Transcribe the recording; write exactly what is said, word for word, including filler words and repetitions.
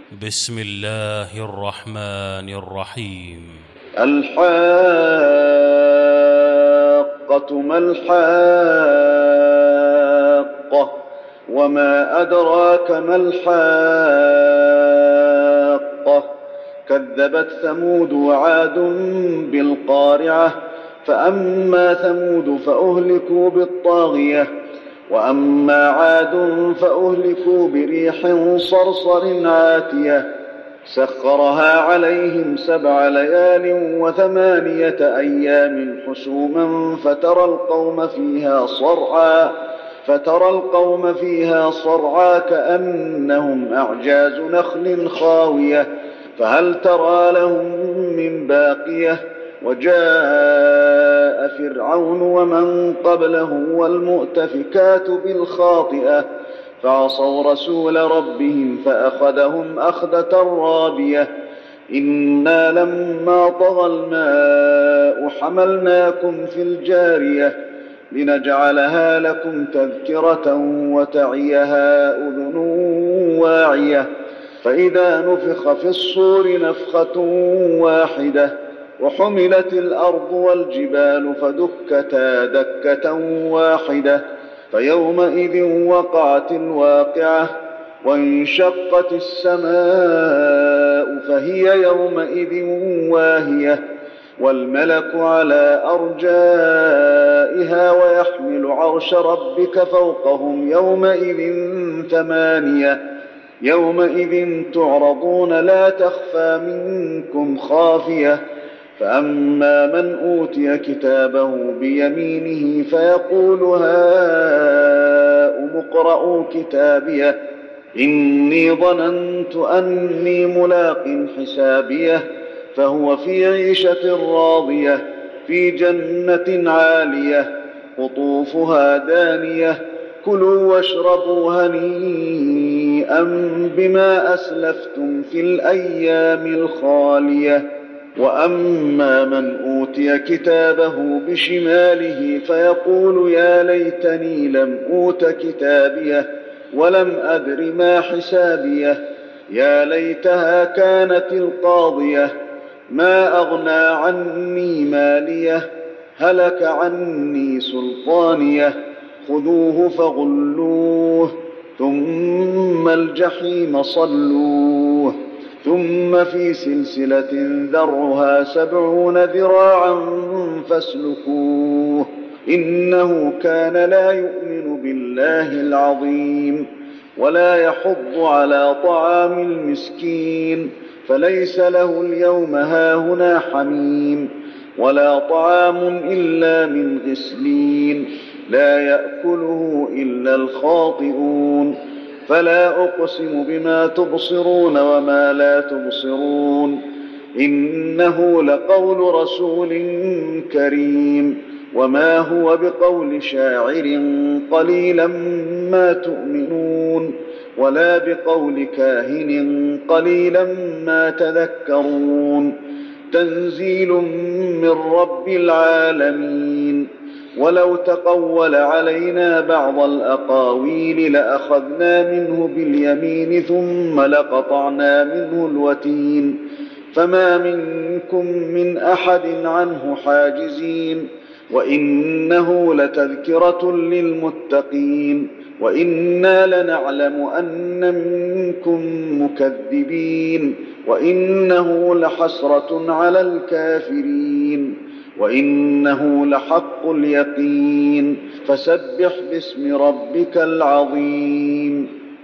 بسم الله الرحمن الرحيم. الحاقة ما الحاقة وما أدراك ما الحاقة كذبت ثمود وعاد بالقارعة فأما ثمود فأهلكوا بالطاغية وأما عاد فأهلكوا بريح صرصر عاتية سخرها عليهم سبع ليال وثمانية أيام حسوما فترى القوم فيها صرعا فترى القوم فيها صرعا كأنهم أعجاز نخل خاوية فهل ترى لهم من باقية وجاء فرعون ومن قبله والمؤتفكات بالخاطئة فعصوا رسول ربهم فأخذهم أخذة رابية إنا لما طغى الماء حملناكم في الجارية لنجعلها لكم تذكرة وتعيها أذن واعية فإذا نفخ في الصور نفخة واحدة وحملت الأرض والجبال فدكتا دكة واحدة فيومئذ وقعت الواقعة وانشقت السماء فهي يومئذ واهية والملك على أرجائها ويحمل عرش ربك فوقهم يومئذ ثمانية يومئذ تعرضون لا تخفى منكم خافية فأما من أوتي كتابه بيمينه فيقول هاؤم اقرءوا كتابيه إني ظننت أني ملاق حسابيه فهو في عيشة راضية في جنة عالية قطوفها دانية كلوا واشربوا هنيئا بما أسلفتم في الأيام الخالية وأما من أوتي كتابه بشماله فيقول يا ليتني لم أوت كتابيه ولم أدر ما حسابيه يا ليتها كانت القاضية ما أغنى عني ماليه هلك عني سلطانيه خذوه فغلوه ثم الجحيم صلوه ثم في سلسلة ذرعها سبعون ذراعا فاسلكوه إنه كان لا يؤمن بالله العظيم ولا يحض على طعام المسكين فليس له اليوم هاهنا حميم ولا طعام إلا من غسلين لا يأكله إلا الخاطئون فلا أقسم بما تبصرون وما لا تبصرون إنه لقول رسول كريم وما هو بقول شاعر قليلا ما تؤمنون ولا بقول كاهن قليلا ما تذكرون تنزيل من رب العالمين ولو تقول علينا بعض الأقاويل لأخذنا منه باليمين ثم لقطعنا منه الوتين فما منكم من أحد عنه حاجزين وإنه لتذكرة للمتقين وإنا لنعلم أن منكم مكذبين وإنه لحسرة على الكافرين وإنه لحق اليقين فسبح باسم ربك العظيم.